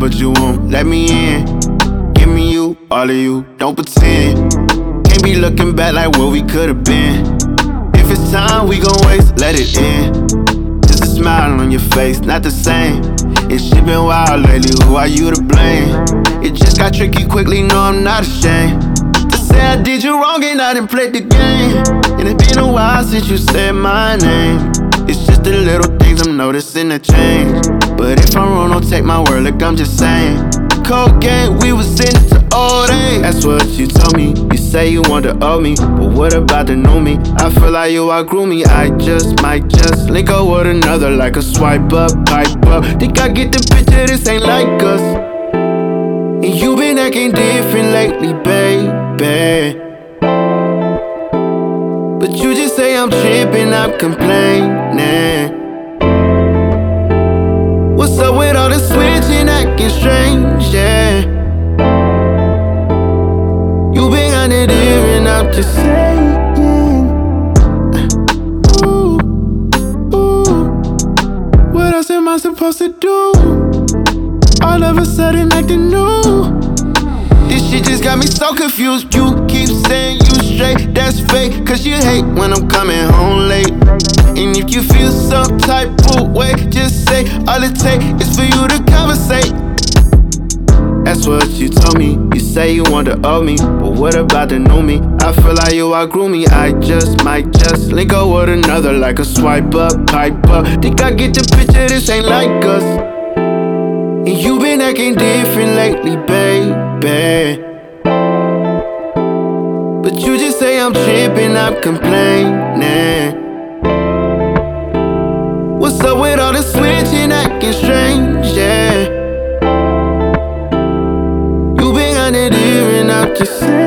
but you won't let me in. Give me you, all of you, don't pretend. Can't be looking back like what we could've been. If it's time we gon' waste, let it in. Just a smile on your face, not the same. It's shit been wild lately, who are you to blame? It just got tricky quickly, no I'm not ashamed to say I did you wrong and I done played the game. And it's been a while since you said my name. It's just the little things I'm noticing a change. But if I'm wrong, don't take my word, look I'm just saying. Cocaine, we was in it to all day. That's what you told me. You say you want to owe me, but what about the new me? I feel like you outgrew me. I might just link up with another like a swipe up, pipe up. Think I get the picture, this ain't like us. And you been acting different lately, baby. But you just say I'm tripping, I'm complaining. What's up with all the switching, acting strange, yeah? You been on it here and I'm just saying. Ooh, ooh, what else am I supposed to do? All of a sudden acting new. This shit just got me so confused. You keep saying you straight, that's fake. Cause you hate when I'm coming home late. And if you feel some type of way, just say all it takes is for you to conversate. That's what you told me. You say you want to owe me, but what about the new me? I feel like you outgrew me. I might just link up with another like a swipe up, pipe up. Think I get the picture, this ain't like us. And you been acting different lately, baby. But you just say I'm tripping, I'm complaining. What's up with all the switching, acting strange, yeah? You been on it here and I'm just saying.